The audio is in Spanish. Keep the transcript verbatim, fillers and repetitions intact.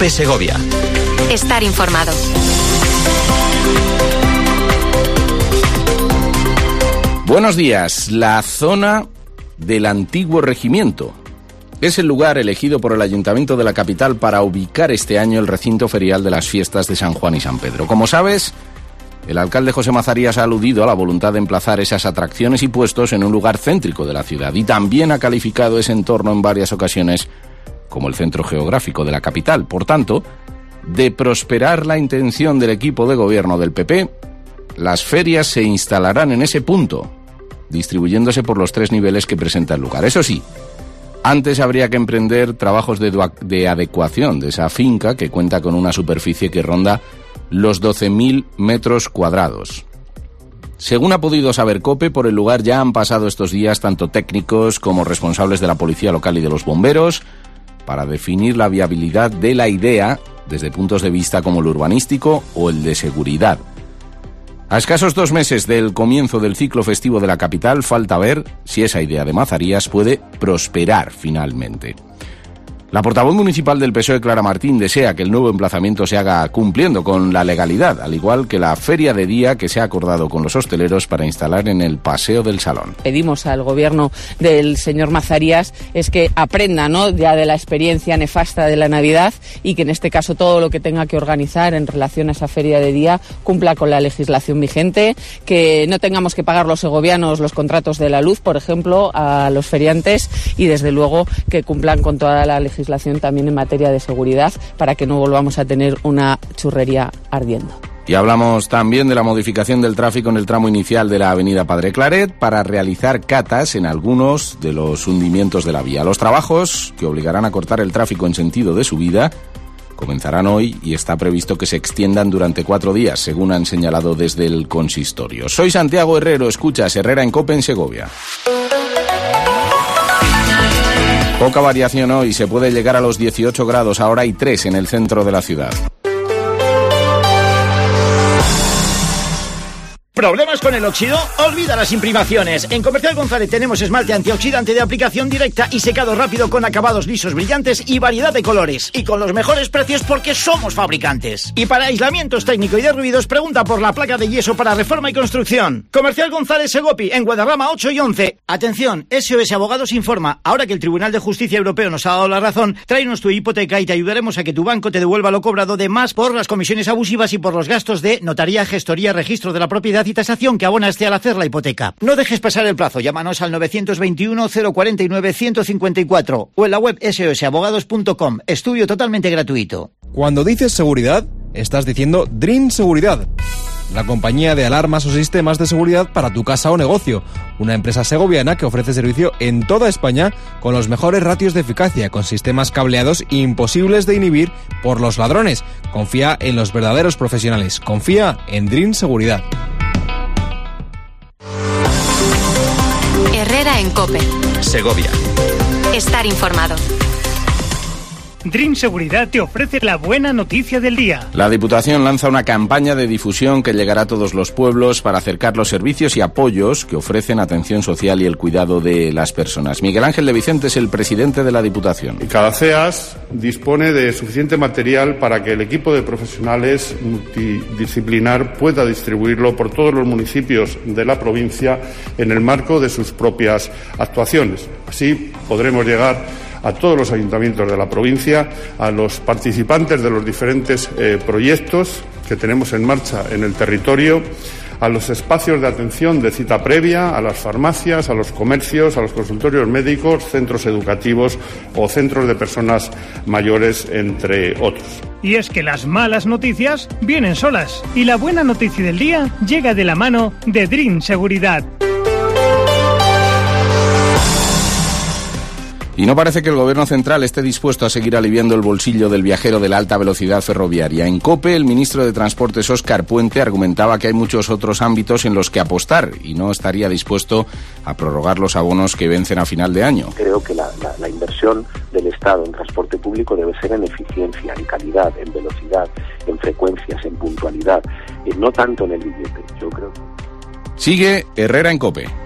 COPE Segovia. Estar informado. Buenos días. La zona del antiguo regimiento es el lugar elegido por el Ayuntamiento de la capital para ubicar este año el recinto ferial de las fiestas de San Juan y San Pedro. Como sabes, el alcalde José Mazarías ha aludido a la voluntad de emplazar esas atracciones y puestos en un lugar céntrico de la ciudad y también ha calificado ese entorno en varias ocasiones como el centro geográfico de la capital. Por tanto, de prosperar la intención del equipo de gobierno del P P, las ferias se instalarán en ese punto, distribuyéndose por los tres niveles que presenta el lugar. Eso sí, antes habría que emprender trabajos de, de adecuación de esa finca, que cuenta con una superficie que ronda los doce mil metros cuadrados. Según ha podido saber COPE, por el lugar ya han pasado estos días tanto técnicos como responsables de la policía local y de los bomberos para definir la viabilidad de la idea desde puntos de vista como el urbanístico o el de seguridad. A escasos dos meses del comienzo del ciclo festivo de la capital, falta ver si esa idea de Mazarías puede prosperar finalmente. La portavoz municipal del P S O E, Clara Martín, desea que el nuevo emplazamiento se haga cumpliendo con la legalidad, al igual que la feria de día que se ha acordado con los hosteleros para instalar en el Paseo del Salón. Pedimos al gobierno del señor Mazarías es que aprenda, ¿no?, ya de la experiencia nefasta de la Navidad y que en este caso todo lo que tenga que organizar en relación a esa feria de día cumpla con la legislación vigente, que no tengamos que pagar los segovianos los contratos de la luz, por ejemplo, a los feriantes y desde luego que cumplan con toda la legislación también en materia de seguridad para que no volvamos a tener una churrería ardiendo. Y hablamos también de la modificación del tráfico en el tramo inicial de la avenida Padre Claret para realizar catas en algunos de los hundimientos de la vía. Los trabajos, que obligarán a cortar el tráfico en sentido de subida, comenzarán hoy y está previsto que se extiendan durante cuatro días, según han señalado desde el consistorio. Soy Santiago Herrero, escuchas Herrera en COPE en Segovia. Poca variación hoy, se puede llegar a los dieciocho grados, ahora hay tres en el centro de la ciudad. ¿Problemas con el óxido? Olvida las imprimaciones. En Comercial González tenemos esmalte antioxidante de aplicación directa y secado rápido con acabados lisos brillantes y variedad de colores. Y con los mejores precios porque somos fabricantes. Y para aislamientos técnicos y de ruidos, pregunta por la placa de yeso para reforma y construcción. Comercial González Segopi, en Guadarrama ocho y once. Atención, S O S Abogados informa, ahora que el Tribunal de Justicia Europeo nos ha dado la razón, tráenos tu hipoteca y te ayudaremos a que tu banco te devuelva lo cobrado de más por las comisiones abusivas y por los gastos de notaría, gestoría, registro de la propiedad y tasación que abonaste al hacer la hipoteca. No dejes pasar el plazo, llámanos al nueve dos uno, cero cuatro nueve, uno cinco cuatro o en la web s o s abogados punto com. Estudio totalmente gratuito. Cuando dices seguridad, estás diciendo Dream Seguridad, la compañía de alarmas o sistemas de seguridad para tu casa o negocio. Una empresa segoviana que ofrece servicio en toda España con los mejores ratios de eficacia, con sistemas cableados imposibles de inhibir por los ladrones. Confía en los verdaderos profesionales. Confía en Dream Seguridad. Herrera en COPE Segovia. Estar informado. Dream Seguridad te ofrece la buena noticia del día. La Diputación lanza una campaña de difusión que llegará a todos los pueblos para acercar los servicios y apoyos que ofrecen atención social y el cuidado de las personas. Miguel Ángel de Vicente es el presidente de la Diputación. Cada C E A S dispone de suficiente material para que el equipo de profesionales multidisciplinar pueda distribuirlo por todos los municipios de la provincia en el marco de sus propias actuaciones. Así podremos llegar a todos los ayuntamientos de la provincia, a los participantes de los diferentes eh, proyectos que tenemos en marcha en el territorio, a los espacios de atención de cita previa, a las farmacias, a los comercios, a los consultorios médicos, centros educativos o centros de personas mayores, entre otros. Y es que las malas noticias vienen solas y la buena noticia del día llega de la mano de Dream Seguridad. Y no parece que el Gobierno central esté dispuesto a seguir aliviando el bolsillo del viajero de la alta velocidad ferroviaria. En COPE, el ministro de Transportes, Óscar Puente, argumentaba que hay muchos otros ámbitos en los que apostar y no estaría dispuesto a prorrogar los abonos que vencen a final de año. Creo que la, la, la inversión del Estado en transporte público debe ser en eficiencia, en calidad, en velocidad, en frecuencias, en puntualidad, y no tanto en el billete. Yo creo. Sigue Herrera en COPE.